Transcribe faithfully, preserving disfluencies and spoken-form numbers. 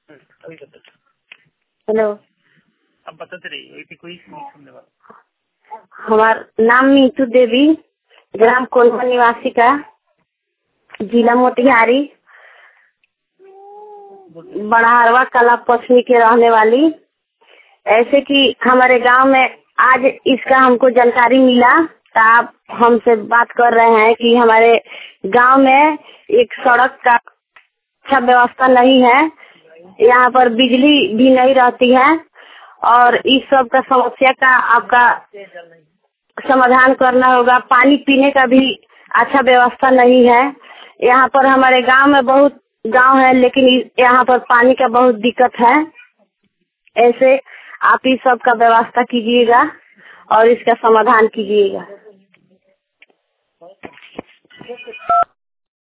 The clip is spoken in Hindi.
हेलो, अब बताते रहिए कोई सुनने वाला। हमारा नाम नीतू देवी, ग्राम कोल्हा निवासी का, जिला मोतिहारी, बढ़ारवा कला पश्चिमी के रहने वाली। ऐसे कि हमारे गांव में आज इसका हमको जानकारी मिला, तो आप हमसे बात कर रहे हैं कि हमारे गांव में एक सड़क का अच्छा व्यवस्था नहीं है, यहाँ पर बिजली भी नहीं रहती है और इस सब का समस्या का आपका समाधान करना होगा। पानी पीने का भी अच्छा व्यवस्था नहीं है। यहाँ पर हमारे गांव में बहुत गांव है, लेकिन यहाँ पर पानी का बहुत दिक्कत है। ऐसे आप इस सब का व्यवस्था कीजिएगा और इसका समाधान कीजिएगा।